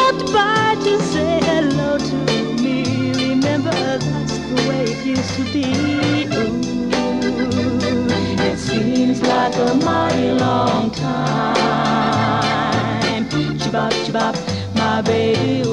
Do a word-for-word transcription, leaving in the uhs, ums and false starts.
stopped by to say hello to me. Remember, that's the way it used to be. Ooh, it seems like a mighty long time. Chibop, chibop, my baby.